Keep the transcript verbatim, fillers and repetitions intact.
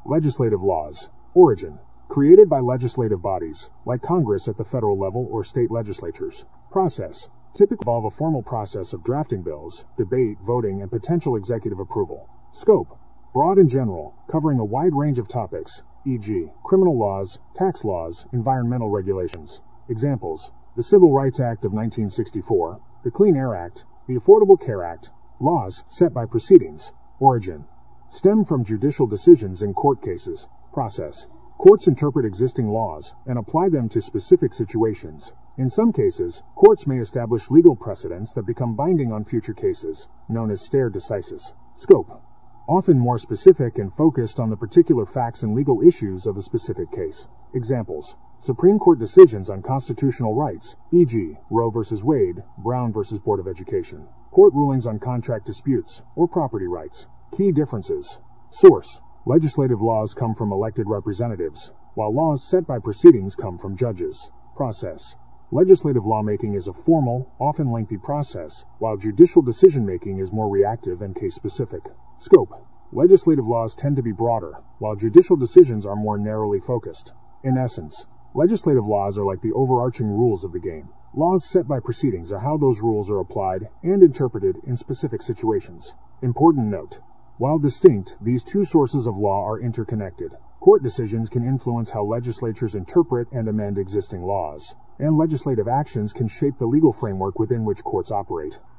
Legislative laws. Origin. Created by legislative bodies, like Congress at the federal level or state legislatures. Process. Typically involve a formal process of drafting bills, debate, voting, and potential executive approval. Scope. Broad and general, covering a wide range of topics, for example, criminal laws, tax laws, environmental regulations. Examples: the Civil Rights Act of nineteen sixty-four, the Clean Air Act, the Affordable Care Act. Laws set by proceedings. Origin. Stem from judicial decisions in court cases. Process. Courts interpret existing laws and apply them to specific situations. In some cases, courts may establish legal precedents that become binding on future cases, known as stare decisis. Scope. Often more specific and focused on the particular facts and legal issues of a specific case. Examples: Supreme Court decisions on constitutional rights, for example, Roe versus Wade, Brown versus Board of Education. Court rulings on contract disputes or property rights. Key differences. Source. Legislative laws come from elected representatives, while laws set by proceedings come from judges. Process. Legislative lawmaking is a formal, often lengthy process, while judicial decision-making is more reactive and case-specific. Scope. Legislative laws tend to be broader, while judicial decisions are more narrowly focused. In essence, legislative laws are like the overarching rules of the game. Laws set by proceedings are how those rules are applied and interpreted in specific situations. Important note: while distinct, these two sources of law are interconnected. Court decisions can influence how legislatures interpret and amend existing laws, and legislative actions can shape the legal framework within which courts operate.